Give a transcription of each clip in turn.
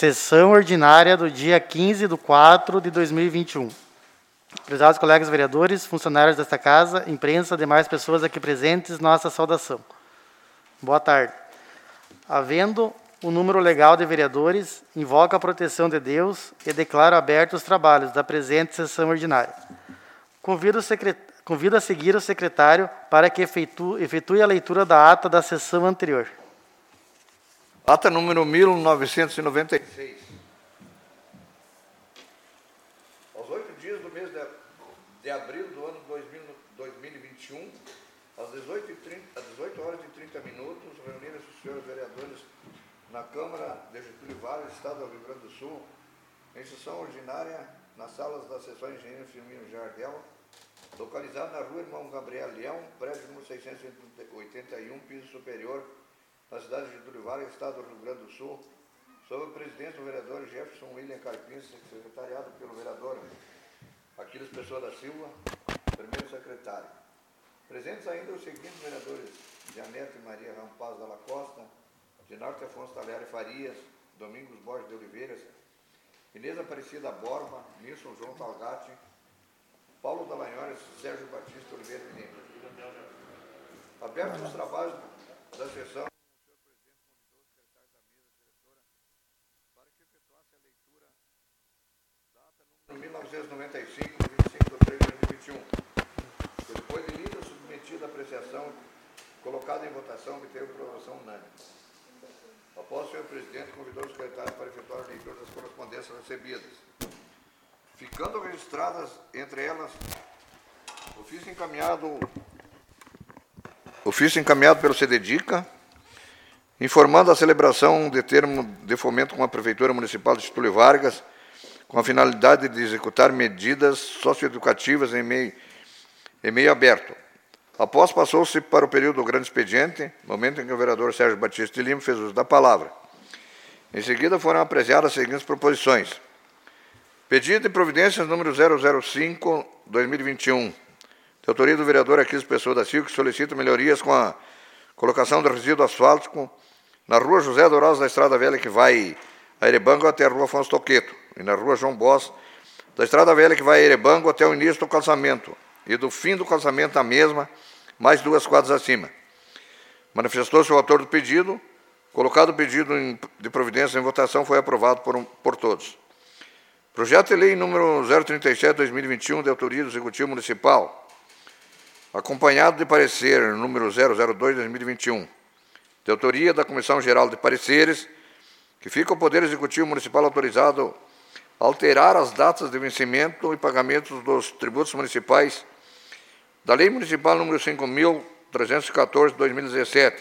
Sessão ordinária do dia 15/4/2021. Prezados colegas vereadores, funcionários desta casa, imprensa, demais pessoas aqui presentes, nossa saudação. Boa tarde. Havendo o número legal de vereadores, invoco a proteção de Deus e declaro abertos os trabalhos da presente sessão ordinária. Convido a seguir o secretário para que efetue a leitura da ata da sessão anterior. Ata número 1996. Aos 8 dias do mês de abril do ano 2021, às 18 horas e 30 minutos, reuniram-se os senhores vereadores na Câmara de Getúlio Vargas, Estado do Rio Grande do Sul, em sessão ordinária nas salas da Seção Engenheiro Firmino Jardel, localizado na Rua Irmão Gabriel Leão, prédio número 681, piso superior, na cidade de Getúlio Vargas, Estado do Rio Grande do Sul, sob a presidência do vereador Jefferson William Carpins, secretariado pelo vereador Aquiles Pessoa da Silva, primeiro secretário. Presentes ainda os seguintes vereadores: Janete Maria Rampaz da Costa, Ginarte Afonso Talhari Farias, Domingos Borges de Oliveira, Inês Aparecida Borba, Nilson João Talgatti, Paulo Dallagnol, Sérgio Batista Oliveira de Lima. Abertos os trabalhos da sessão, para que efetuasse a leitura da ata número 1995, de 25 de 3 de 2021, que depois de lida, submetida à apreciação, colocada em votação, que teve aprovação unânime. Após o senhor presidente, convidou o secretário para efetuar a leitura das correspondências recebidas, ficando registradas, entre elas, ofício encaminhado pelo CDDICA, informando a celebração de termo de fomento com a Prefeitura Municipal de Getúlio Vargas, com a finalidade de executar medidas socioeducativas em meio aberto. Após, passou-se para o período do grande expediente, momento em que o vereador Sérgio Batista de Lima fez uso da palavra. Em seguida, foram apreciadas as seguintes proposições. Pedido de providências número 005/2021, de autoria do vereador Aquiles Pessoa da Silva, que solicita melhorias com a colocação de resíduo asfáltico na rua José Dourado da Estrada Velha, que vai a Erebango até a rua Afonso Toqueto, e na rua João Bosch, da Estrada Velha, que vai a Erebango até o início do calçamento, e do fim do calçamento a mesma, mais 2 quadras acima. Manifestou-se o autor do pedido. Colocado o pedido de providência em votação, foi aprovado por todos. Projeto de lei número 037/2021, de autoria do Executivo Municipal, acompanhado de parecer número 002/2021, de autoria da Comissão Geral de Pareceres, que fica o Poder Executivo Municipal autorizado a alterar as datas de vencimento e pagamentos dos tributos municipais da Lei Municipal número 5.314/2017,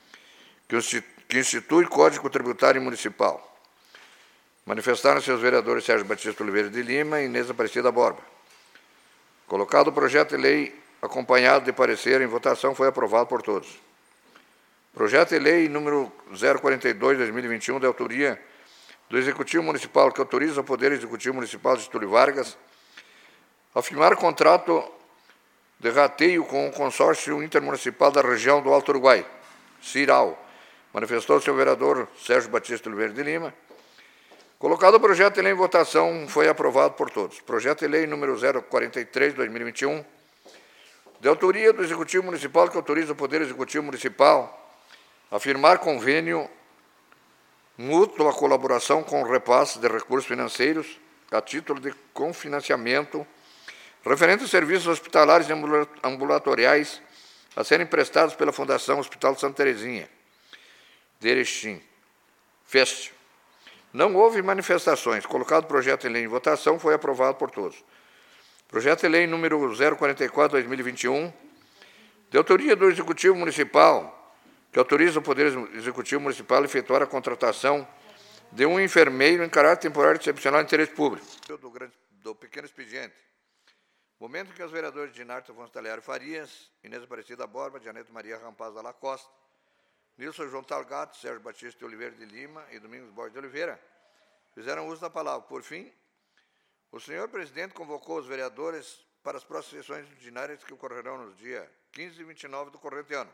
que institui Código Tributário Municipal. Manifestaram-se os vereadores Sérgio Batista Oliveira de Lima e Inês Aparecida Borba. Colocado o projeto de lei acompanhado de parecer em votação, foi aprovado por todos. Projeto de lei número 042/2021, de autoria do Executivo Municipal, que autoriza o Poder Executivo Municipal de Getúlio Vargas a firmar contrato de rateio com o Consórcio Intermunicipal da Região do Alto Uruguai, CIRAL. Manifestou-se o vereador Sérgio Batista Oliveira de Lima. Colocado o projeto de lei em votação, foi aprovado por todos. Projeto de lei número 043/2021, de autoria do Executivo Municipal, que autoriza o Poder Executivo Municipal a firmar convênio mútuo à colaboração com o repasse de recursos financeiros a título de confinanciamento referente a serviços hospitalares e ambulatoriais a serem prestados pela Fundação Hospital de Santa Terezinha, de Erechim, FEST. Não houve manifestações. Colocado o projeto de lei em votação, foi aprovado por todos. Projeto de lei número 044/2021, de autoria do Executivo Municipal, que autoriza o Poder Executivo Municipal a efetuar a contratação de um enfermeiro em caráter temporário excepcional de interesse público. Do pequeno expediente. Momento em que os vereadores Ginarte Afonso Talhari Farias, Inês Aparecida Borba, Janete Maria Rampaz da Costa, Nilson João Talgatti, Sérgio Batista de Oliveira de Lima e Domingos Borges de Oliveira fizeram uso da palavra. Por fim, o senhor presidente convocou os vereadores para as próximas sessões ordinárias que ocorrerão nos dias 15 e 29 do corrente ano.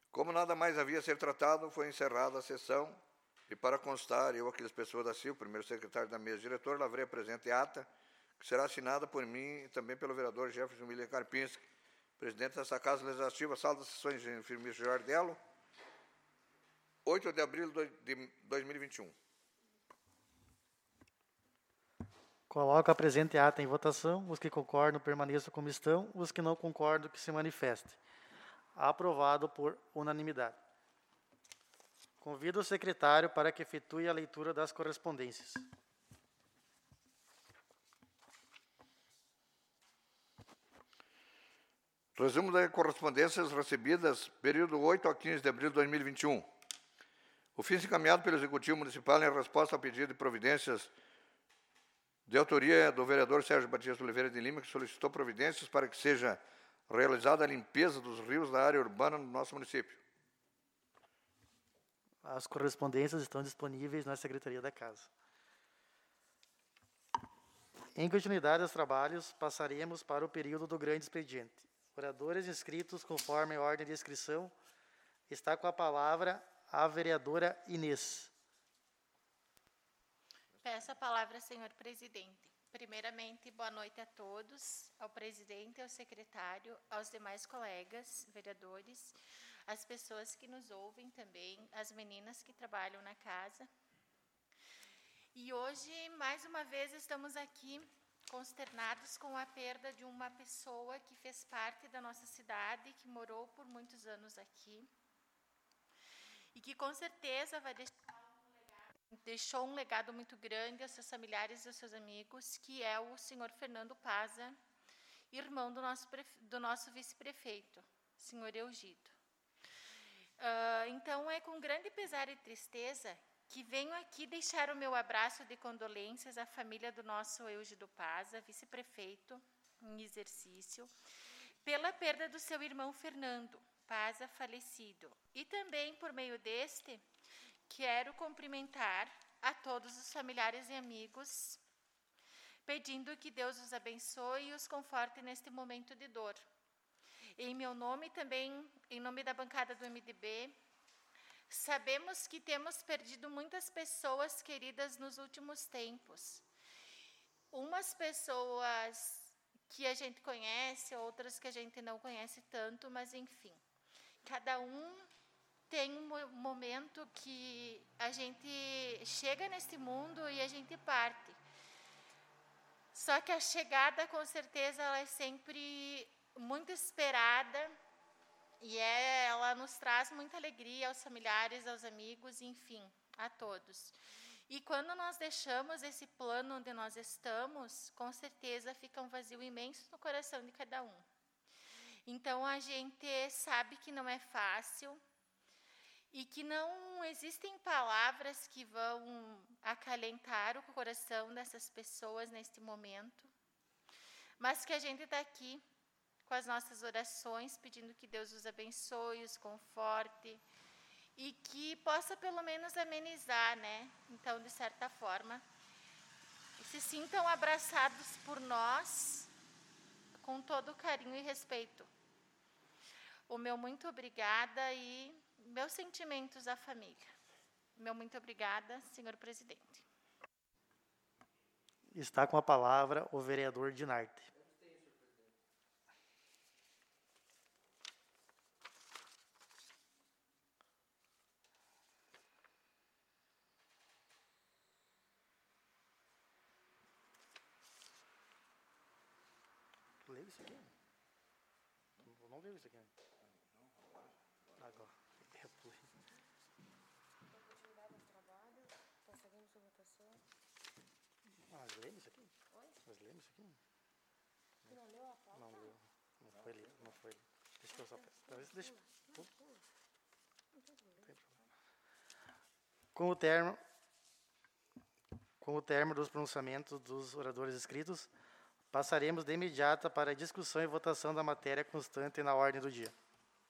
Como nada mais havia a ser tratado, foi encerrada a sessão e, para constar, eu, Aquiles Pessoa da Silva, primeiro secretário da mesa diretor, lavrei a presente ata, que será assinada por mim e também pelo vereador Jefferson William Karpinski, presidente dessa Casa Legislativa, Sala das Sessões de Firmício Jardello, 8 de abril de 2021. Coloco a presente ata em votação. Os que concordam permaneçam como estão. Os que não concordam que se manifestem. Aprovado por unanimidade. Convido o secretário para que efetue a leitura das correspondências. Resumo das correspondências recebidas, período 8 a 15 de abril de 2021. Ofício encaminhado pelo Executivo Municipal em resposta ao pedido de providências de autoria do vereador Sérgio Batista Oliveira de Lima, que solicitou providências para que seja realizada a limpeza dos rios da área urbana no nosso município. As correspondências estão disponíveis na Secretaria da Casa. Em continuidade aos trabalhos, passaremos para o período do grande expediente. Oradores inscritos conforme a ordem de inscrição. Está com a palavra a vereadora Inês. Peço a palavra, senhor presidente. Primeiramente, boa noite a todos, ao presidente, ao secretário, aos demais colegas, vereadores, as pessoas que nos ouvem também, as meninas que trabalham na casa. E hoje, mais uma vez, estamos aqui consternados com a perda de uma pessoa que fez parte da nossa cidade, que morou por muitos anos aqui, e que com certeza deixou um legado muito grande aos seus familiares e aos seus amigos, que é o senhor Fernando Paza, irmão do nosso vice-prefeito, senhor Eugido. Então, é com grande pesar e tristeza que venho aqui deixar o meu abraço de condolências à família do nosso Eugido Paza, vice-prefeito em exercício, pela perda do seu irmão Fernando Paza, falecido. E também, por meio deste, quero cumprimentar a todos os familiares e amigos, pedindo que Deus os abençoe e os conforte neste momento de dor. Em meu nome e também em nome da bancada do MDB, sabemos que temos perdido muitas pessoas queridas nos últimos tempos. Umas pessoas que a gente conhece, outras que a gente não conhece tanto, mas enfim, cada um tem um momento que a gente chega neste mundo e a gente parte. Só que a chegada, com certeza, ela é sempre muito esperada e ela nos traz muita alegria aos familiares, aos amigos, enfim, a todos. E quando nós deixamos esse plano onde nós estamos, com certeza fica um vazio imenso no coração de cada um. Então, a gente sabe que não é fácil, e que não existem palavras que vão acalentar o coração dessas pessoas neste momento, mas que a gente está aqui com as nossas orações, pedindo que Deus os abençoe, os conforte, e que possa pelo menos amenizar, né? Então, de certa forma, se sintam abraçados por nós, com todo carinho e respeito. O meu muito obrigada e meus sentimentos à família. Meu muito obrigada, senhor presidente. Está com a palavra o vereador Dinarte. Leu isso aqui? Não leu isso aqui. Agora. Passaremos a votação. Nós lemos isso aqui? Oi? Nós lemos isso aqui? Tu não leu a pauta? Não leu. Não foi lido. Não foi lido. Deixa eu só... Deixa... Não tem problema. Com o termo dos pronunciamentos dos oradores inscritos, passaremos de imediato para a discussão e votação da matéria constante na ordem do dia.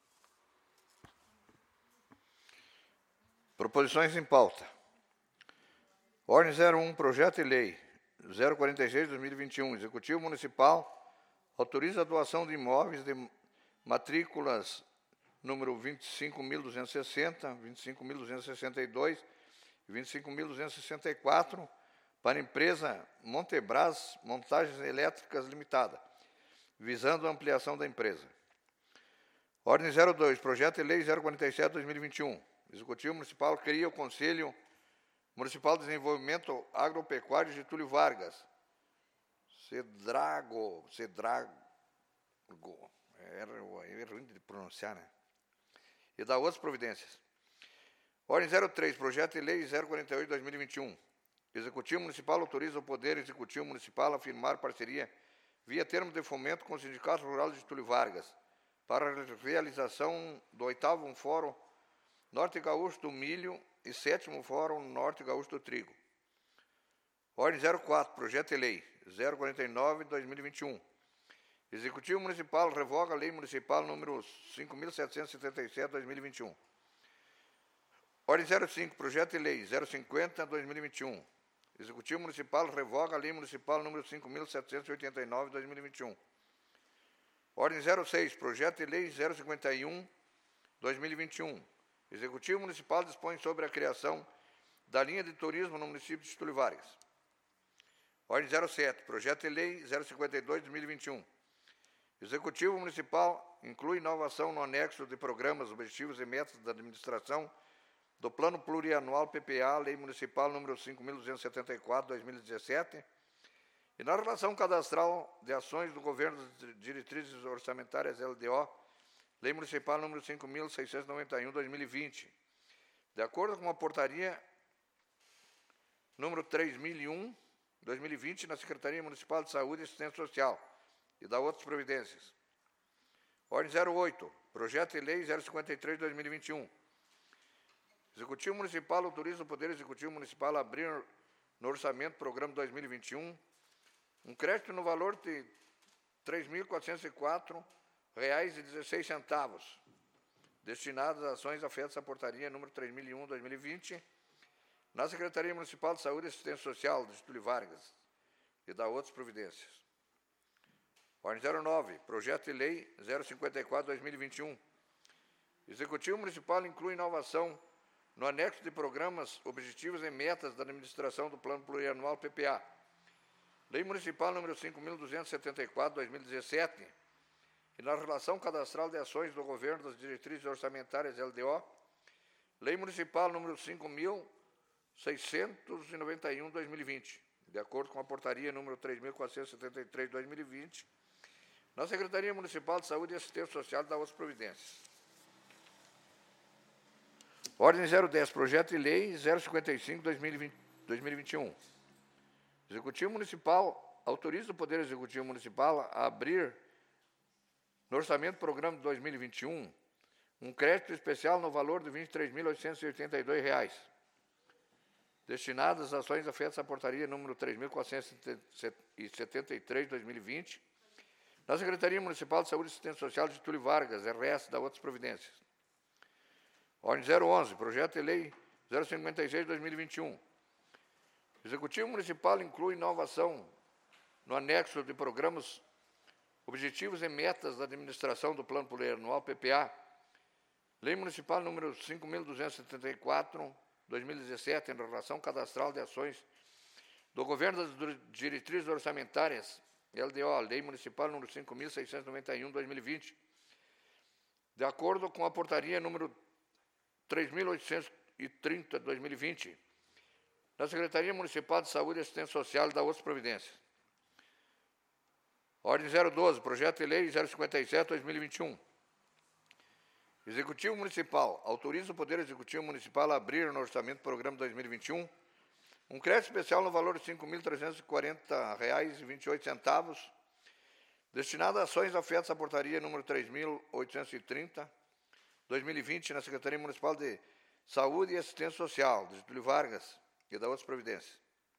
Proposições em pauta. Ordem 01, Projeto de Lei 046/2021, Executivo Municipal autoriza a doação de imóveis de matrículas número 25.260, 25.262 e 25.264, para a empresa Montebras Montagens Elétricas Limitada, visando a ampliação da empresa. Ordem 02, Projeto de Lei 047/2021. Executivo Municipal cria o Conselho Municipal de Desenvolvimento Agropecuário Getúlio Vargas. Cedrago. É ruim de pronunciar, né? E da outras providências. Ordem 03, Projeto de Lei 048/2021. Executivo Municipal autoriza o Poder Executivo Municipal a firmar parceria via termo de fomento com o Sindicato Rural de Getúlio Vargas para a realização do 8º Fórum Norte Gaúcho do Milho e 7º Fórum Norte Gaúcho do Trigo. Ordem 04, Projeto de Lei 049/2021. Executivo Municipal revoga a Lei Municipal número 5.777/2021. Ordem 05, Projeto de Lei 050/2021. Executivo Municipal revoga a Lei Municipal número 5.789/2021. Ordem 06, Projeto de Lei 051/2021. Executivo Municipal dispõe sobre a criação da linha de turismo no município de Getúlio Vargas. Ordem 07, Projeto de Lei 052/2021. Executivo Municipal inclui inovação no anexo de programas, objetivos e metas da administração do Plano Plurianual PPA, Lei Municipal número 5.274/2017, e na relação cadastral de ações do Governo das Diretrizes Orçamentárias LDO, Lei Municipal número 5.691/2020, de acordo com a portaria número 3.001/2020, na Secretaria Municipal de Saúde e Assistência Social, e da outras providências. Ordem 08, Projeto de Lei 053/2021. Executivo Municipal autoriza o Poder Executivo Municipal a abrir no Orçamento Programa 2021 um crédito no valor de R$ 3.404,16, destinados a ações afetas à portaria número 3.001/2020, na Secretaria Municipal de Saúde e Assistência Social de Getúlio Vargas, e da outras providências. Ordem 09, Projeto de Lei 054/2021. Executivo Municipal inclui inovação no anexo de programas, objetivos e metas da administração do Plano Plurianual PPA, Lei Municipal número 5.274/2017, e na relação cadastral de ações do Governo das Diretrizes Orçamentárias LDO, Lei Municipal número 5.691/2020, de acordo com a portaria número 3.473/2020, na Secretaria Municipal de Saúde e Assistência Social da outras providências. Ordem 010, Projeto de Lei 055/2021. Executivo Municipal autoriza o Poder Executivo Municipal a abrir no Orçamento Programa de 2021 um crédito especial no valor de R$ 23.882, destinado às ações afetas à portaria número 3.473/2020, na Secretaria Municipal de Saúde e Assistência Social de Getúlio Vargas, RS, da outras providências. Ordem 011, Projeto de Lei 056/2021. Executivo Municipal inclui inovação no anexo de programas, objetivos e metas da administração do Plano Plurianual PPA, Lei Municipal número 5.274/2017, em relação cadastral de ações do Governo das Diretrizes Orçamentárias, LDO, Lei Municipal número 5.691/2020, de acordo com a portaria número 3.830/2020, da Secretaria Municipal de Saúde e Assistência Social e da outras providências. Ordem 012, Projeto de Lei 057/2021. Executivo Municipal autoriza o Poder Executivo Municipal a abrir no Orçamento Programa 2021 um crédito especial no valor de R$ 5.340,28, destinado a ações afetas à portaria número 3.830/2020, na Secretaria Municipal de Saúde e Assistência Social de Getúlio Vargas e da outras providências.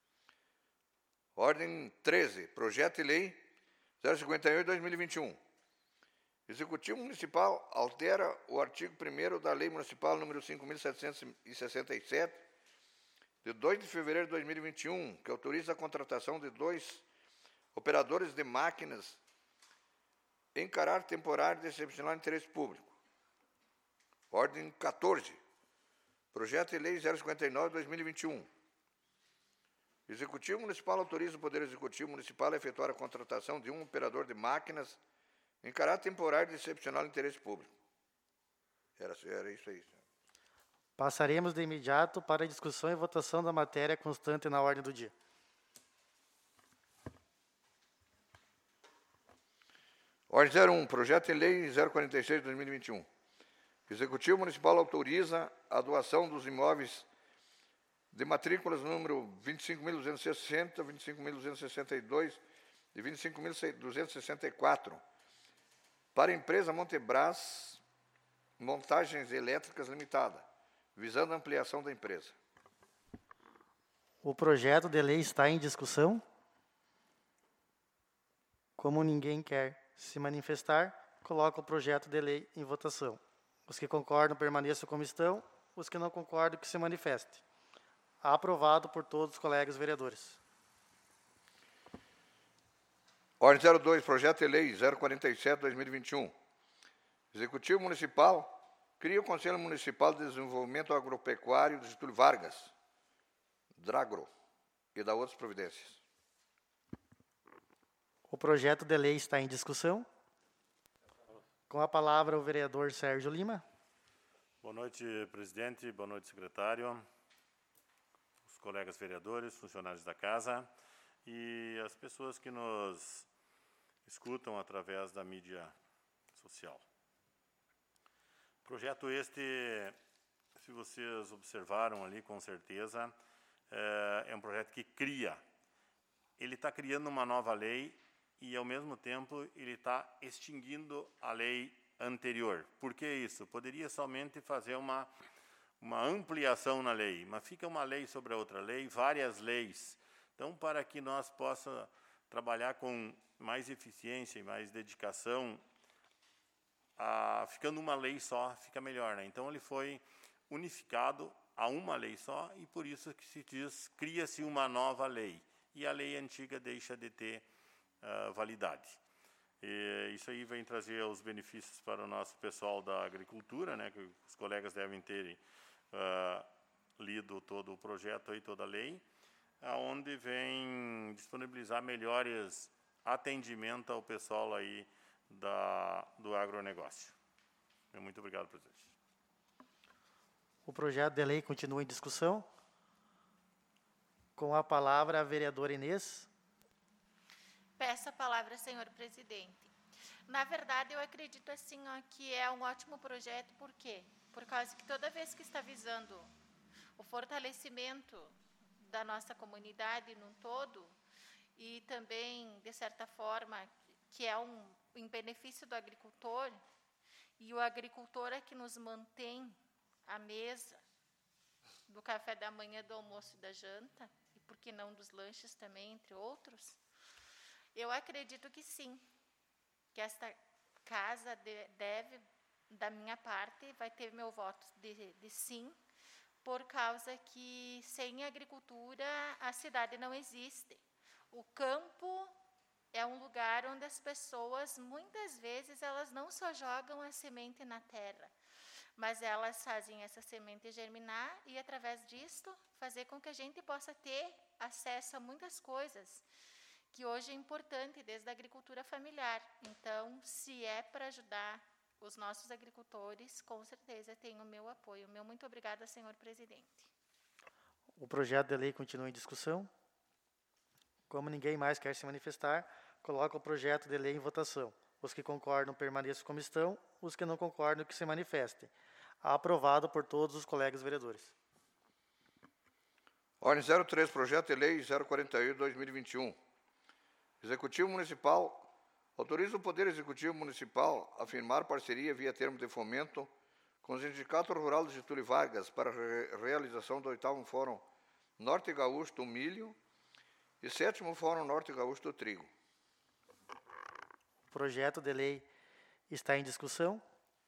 Ordem 13, Projeto de Lei 058/2021. Executivo Municipal altera o artigo 1º da Lei Municipal número 5.767, de 2 de fevereiro de 2021, que autoriza a contratação de 2 operadores de máquinas em caráter temporário de excepcional interesse público. Ordem 14. Projeto de Lei 059/2021. Executivo Municipal autoriza o Poder Executivo Municipal a efetuar a contratação de um operador de máquinas em caráter temporário de excepcional interesse público. Era isso aí, senhor. Passaremos de imediato para a discussão e votação da matéria constante na ordem do dia. Ordem 01, Projeto de Lei 046/2021. Executivo Municipal autoriza a doação dos imóveis de matrículas número 25.260, 25.262 e 25.264 para a empresa Montebras Montagens Elétricas Limitada, visando a ampliação da empresa. O projeto de lei está em discussão. Como ninguém quer se manifestar, coloco o projeto de lei em votação. Os que concordam permaneçam como estão, os que não concordam que se manifestem. Aprovado por todos os colegas vereadores. Ordem 02, Projeto de Lei 047/2021. Executivo Municipal cria o Conselho Municipal de Desenvolvimento Agropecuário de Getúlio Vargas, DRAGRO, e dá outras providências. O projeto de lei está em discussão. Com a palavra o vereador Sérgio Lima. Boa noite, presidente. Boa noite, secretário. Os colegas vereadores, funcionários da casa e as pessoas que nos escutam através da mídia social. Projeto este, se vocês observaram ali, com certeza, é um projeto que cria. Ele está criando uma nova lei e, ao mesmo tempo, ele está extinguindo a lei anterior. Por que isso? Poderia somente fazer uma ampliação na lei, mas fica uma lei sobre a outra lei, várias leis. Então, para que nós possamos trabalhar com mais eficiência e mais dedicação, ficando uma lei só, fica melhor, né? Então, ele foi unificado a uma lei só e, por isso, que se diz, cria-se uma nova lei. E a lei antiga deixa de ter validade. E isso aí vem trazer os benefícios para o nosso pessoal da agricultura, né, que os colegas devem ter lido todo o projeto, aí, toda a lei, onde vem disponibilizar melhores atendimento ao pessoal aí do agronegócio. Muito obrigado, presidente. O projeto de lei continua em discussão. Com a palavra a vereadora Inês. Peço a palavra, senhor presidente. Na verdade, eu acredito assim, ó, que é um ótimo projeto, por quê? Por causa que toda vez que está visando o fortalecimento da nossa comunidade num todo, e também, de certa forma, que é em benefício do agricultor, e o agricultor é que nos mantém à mesa do café da manhã, do almoço e da janta, e por que não dos lanches também, entre outros. Eu acredito que sim, que esta casa deve, da minha parte, vai ter meu voto de sim, por causa que sem agricultura a cidade não existe. O campo é um lugar onde as pessoas, muitas vezes, elas não só jogam a semente na terra, mas elas fazem essa semente germinar e, através disto, fazer com que a gente possa ter acesso a muitas coisas, que hoje é importante, desde a agricultura familiar. Então, se é para ajudar os nossos agricultores, com certeza tem o meu apoio. Meu muito obrigada, senhor presidente. O projeto de lei continua em discussão. Como ninguém mais quer se manifestar, coloco o projeto de lei em votação. Os que concordam permaneçam como estão, os que não concordam que se manifestem. Aprovado por todos os colegas vereadores. Ordem 03, Projeto de Lei 048/2021. Executivo Municipal autoriza o Poder Executivo Municipal a firmar parceria via termo de fomento com o Sindicato Rural de Getúlio Vargas para a realização do 8º Fórum Norte Gaúcho do Milho e 7º Fórum Norte Gaúcho do Trigo. O projeto de lei está em discussão.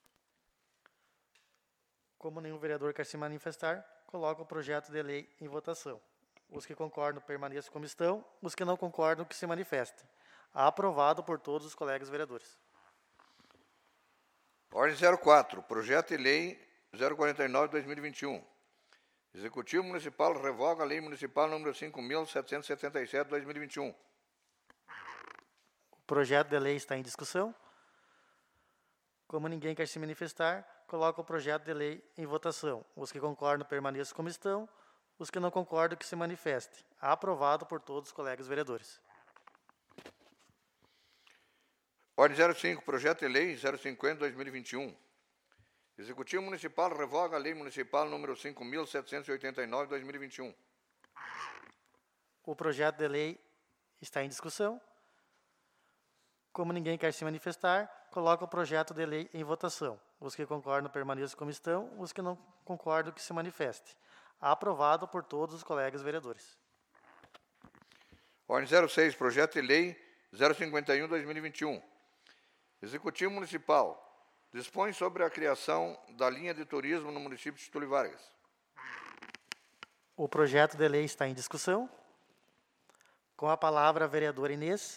Como nenhum vereador quer se manifestar, coloco o projeto de lei em votação. Os que concordam permaneçam como estão, os que não concordam que se manifestem. Aprovado por todos os colegas vereadores. Ordem 04, Projeto de Lei 049/2021. Executivo Municipal revoga a Lei Municipal número 5.777/2021. O projeto de lei está em discussão. Como ninguém quer se manifestar, coloco o projeto de lei em votação. Os que concordam permaneçam como estão. Os que não concordam que se manifestem. Aprovado por todos os colegas vereadores. Ordem 05, projeto de lei 050/2021. Executivo Municipal revoga a Lei Municipal número 5.789/2021. O projeto de lei está em discussão. Como ninguém quer se manifestar, coloco o projeto de lei em votação. Os que concordam permaneçam como estão. Os que não concordam que se manifestem. Aprovado por todos os colegas vereadores. Ordem 06, projeto de lei 051/2021. Executivo Municipal dispõe sobre a criação da linha de turismo no município de Getúlio Vargas. O projeto de lei está em discussão. Com a palavra, a vereadora Inês.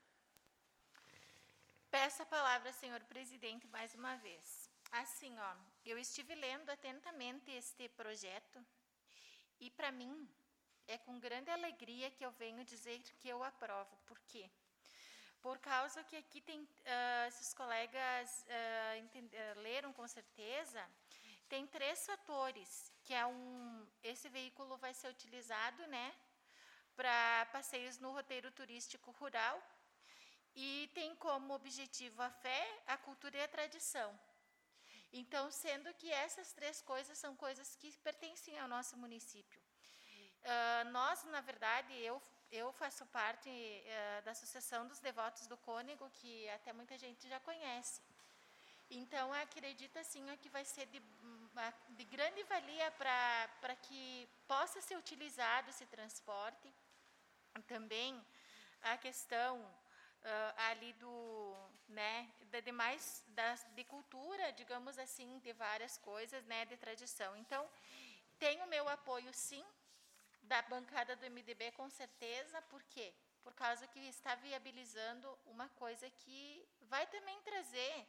Peço a palavra, senhor presidente, mais uma vez. Assim, eu estive lendo atentamente este projeto e, para mim, é com grande alegria que eu venho dizer que eu aprovo. Por quê? Por causa que aqui tem, esses colegas leram com certeza, tem 3 fatores, que é esse veículo vai ser utilizado, né, para passeios no roteiro turístico rural, e tem como objetivo a fé, a cultura e a tradição. Então, sendo que essas 3 coisas são coisas que pertencem ao nosso município. Nós, na verdade, eu faço parte da Associação dos Devotos do Cônego, que até muita gente já conhece. Então, acredito assim, que vai ser de grande valia para que possa ser utilizado esse transporte. Também a questão ali de cultura, digamos assim, de várias coisas, né, de tradição. Então, tem o meu apoio, sim, da bancada do MDB, com certeza. Por quê? Por causa que está viabilizando uma coisa que vai também trazer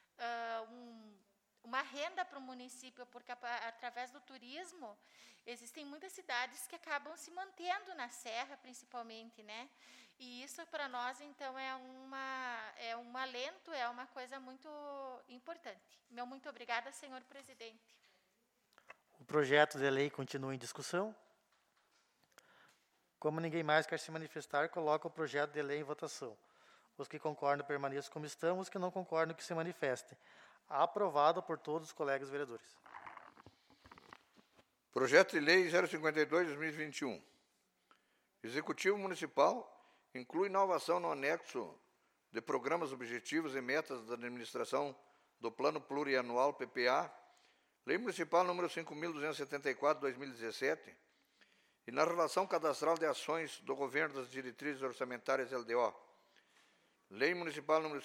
uma renda para o município, porque através do turismo existem muitas cidades que acabam se mantendo na serra, principalmente, né? E isso para nós, então, é um alento, é uma coisa muito importante. Meu muito obrigada, senhor presidente. O projeto de lei continua em discussão. Como ninguém mais quer se manifestar, coloco o projeto de lei em votação. Os que concordam permaneçam como estão, os que não concordam que se manifestem. Aprovado por todos os colegas vereadores. Projeto de lei 052/2021. Executivo Municipal inclui inovação no anexo de programas, objetivos e metas da administração do Plano Plurianual PPA, Lei Municipal número 5.274/2017, e na relação cadastral de ações do Governo das Diretrizes Orçamentárias LDO, Lei Municipal número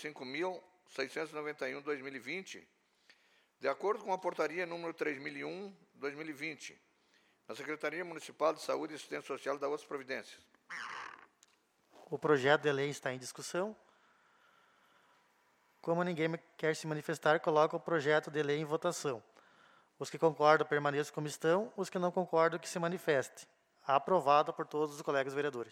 5.691/2020, de acordo com a Portaria número 3.001/2020, na Secretaria Municipal de Saúde e Assistência Social da outras providências. O projeto de lei está em discussão. Como ninguém quer se manifestar, coloco o projeto de lei em votação. Os que concordam permaneçam como estão, os que não concordam que se manifestem. Aprovado por todos os colegas vereadores.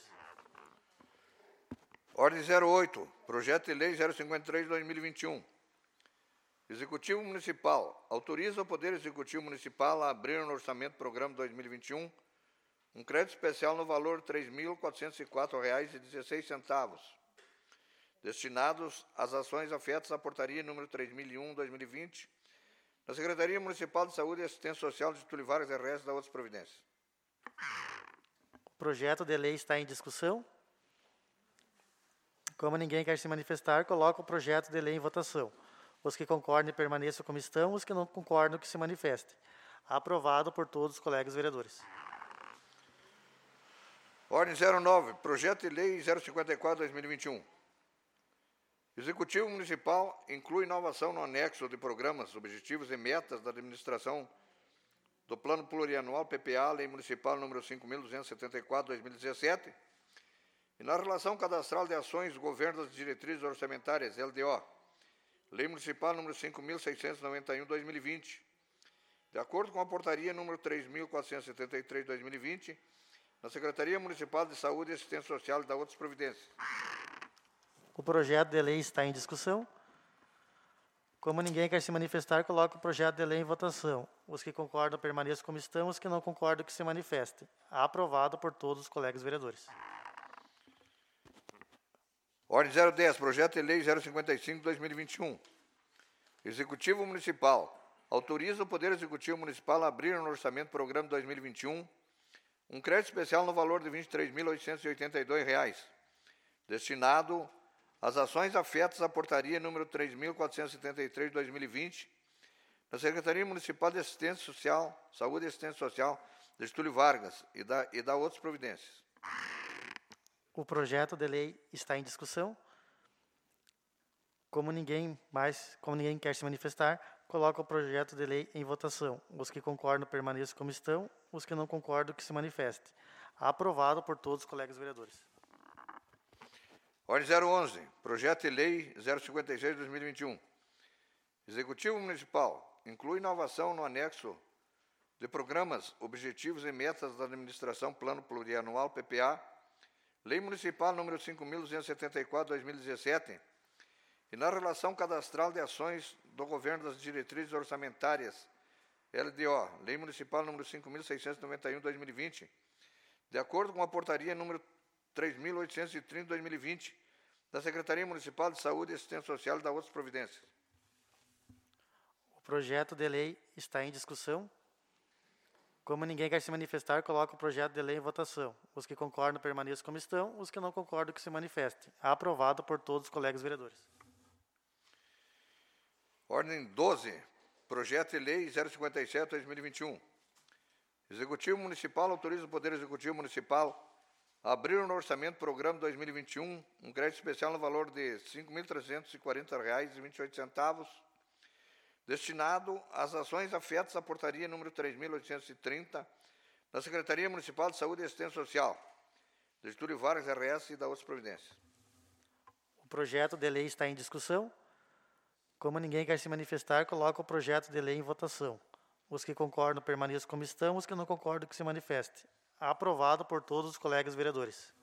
Ordem 08, projeto de lei 053/2021. Executivo Municipal autoriza o Poder Executivo Municipal a abrir no Orçamento Programa 2021 um crédito especial no valor de R$ 3.404,16, destinados às ações afetas à Portaria número 3.001/2020, da Secretaria Municipal de Saúde e Assistência Social de Getúlio Vargas e resto das outras providências. O projeto de lei está em discussão. Como ninguém quer se manifestar, coloco o projeto de lei em votação. Os que concordam permaneçam como estão, os que não concordam que se manifestem. Aprovado por todos os colegas vereadores. Ordem 09, projeto de lei 054/2021. Executivo Municipal inclui inovação no anexo de programas, objetivos e metas da administração do Plano Plurianual PPA, Lei Municipal número 5.274/2017, e na relação cadastral de ações do Governo das Diretrizes Orçamentárias, LDO, Lei Municipal número 5.691/2020, De acordo com a portaria número 3.473/2020, na Secretaria Municipal de Saúde e Assistência Social e da outras providências. O projeto de lei está em discussão. Como ninguém quer se manifestar, coloco o projeto de lei em votação. Os que concordam permaneçam como estão, os que não concordam que se manifestem. Aprovado por todos os colegas vereadores. Ordem 010, projeto de lei 055/2021. Executivo Municipal autoriza o Poder Executivo Municipal a abrir no Orçamento Programa 2021 um crédito especial no valor de R$ 23.882, destinado às ações afetas à portaria número 3.473/2020, da Secretaria Municipal de Assistência Social, Saúde e Assistência Social de Getúlio Vargas e da outras providências. O projeto de lei está em discussão. Como ninguém quer se manifestar, coloco o projeto de lei em votação. Os que concordam permaneçam como estão, os que não concordam que se manifestem. Aprovado por todos os colegas vereadores. Ordem 011, projeto de lei 056/2021. Executivo Municipal inclui inovação no anexo de programas, objetivos e metas da administração Plano Plurianual PPA, Lei Municipal número 5.274/2017, e na relação cadastral de ações do Governo das Diretrizes Orçamentárias, LDO, Lei Municipal número 5.691/2020, de acordo com a portaria número 3.830/2020, da Secretaria Municipal de Saúde e Assistência Social e da outras providências. O projeto de lei está em discussão. Como ninguém quer se manifestar, coloco o projeto de lei em votação. Os que concordam permaneçam como estão, os que não concordam que se manifestem. Aprovado por todos os colegas vereadores. Ordem 12, projeto de lei 057/2021. Executivo Municipal autoriza o Poder Executivo Municipal a abrir no Orçamento Programa 2021 um crédito especial no valor de R$ 5.340,28, destinado às ações afetas à portaria número 3.830, da Secretaria Municipal de Saúde e Assistência Social, de Getúlio Vargas, RS e da outras providências. O projeto de lei está em discussão. Como ninguém quer se manifestar, coloco o projeto de lei em votação. Os que concordam permaneçam como estão, os que não concordam que se manifestem. Aprovado por todos os colegas vereadores.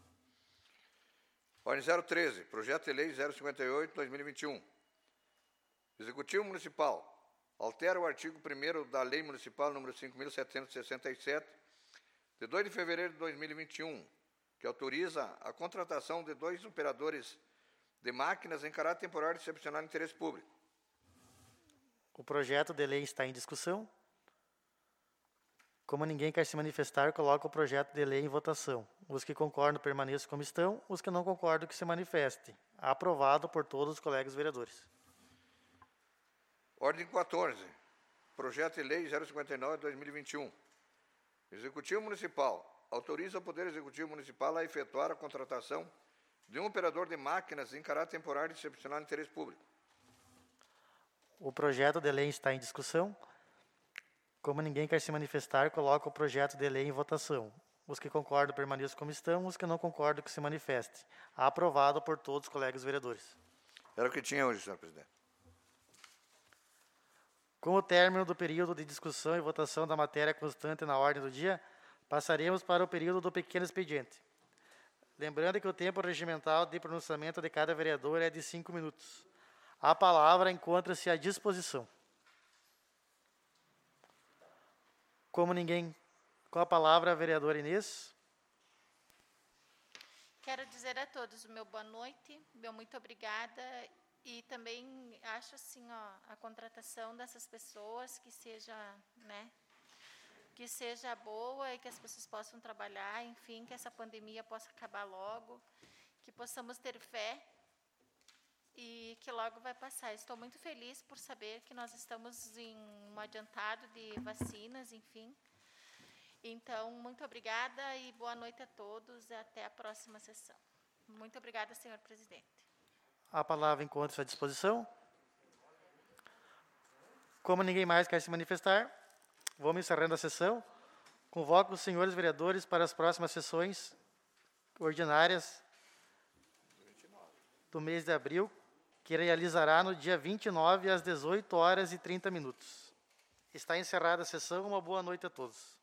Ordem 013, projeto de lei 058/2021. Executivo Municipal altera o artigo 1º da Lei Municipal número 5.767, de 2 de fevereiro de 2021, que autoriza a contratação de 2 operadores de máquinas em caráter temporário e excepcional de interesse público. O projeto de lei está em discussão. Como ninguém quer se manifestar, coloco o projeto de lei em votação. Os que concordam permaneçam como estão, os que não concordam que se manifestem. Aprovado por todos os colegas vereadores. Ordem 14, projeto de lei 059/2021. Executivo Municipal autoriza o Poder Executivo Municipal a efetuar a contratação de um operador de máquinas em caráter temporário e excepcional de interesse público. O projeto de lei está em discussão. Como ninguém quer se manifestar, coloco o projeto de lei em votação. Os que concordam permaneçam como estão, os que não concordam que se manifestem. Aprovado por todos os colegas vereadores. Era o que tinha hoje, senhor presidente. Com o término do período de discussão e votação da matéria constante na ordem do dia, passaremos para o período do pequeno expediente. Lembrando que o tempo regimental de pronunciamento de cada vereador é de 5 minutos. A palavra encontra-se à disposição. Como ninguém... Com a palavra, a vereadora Inês. Quero dizer a todos o meu boa noite, meu muito obrigada, e também acho assim, a contratação dessas pessoas que seja, que seja boa e que as pessoas possam trabalhar, enfim, que essa pandemia possa acabar logo, que possamos ter fé e que logo vai passar. Estou muito feliz por saber que nós estamos em um adiantado de vacinas, enfim. Então, muito obrigada e boa noite a todos e até a próxima sessão. Muito obrigada, senhor presidente. A palavra encontra-se à disposição. Como ninguém mais quer se manifestar, vamos encerrando a sessão. Convoco os senhores vereadores para as próximas sessões ordinárias do mês de abril, que realizará no dia 29, às 18h30. Está encerrada a sessão. Uma boa noite a todos.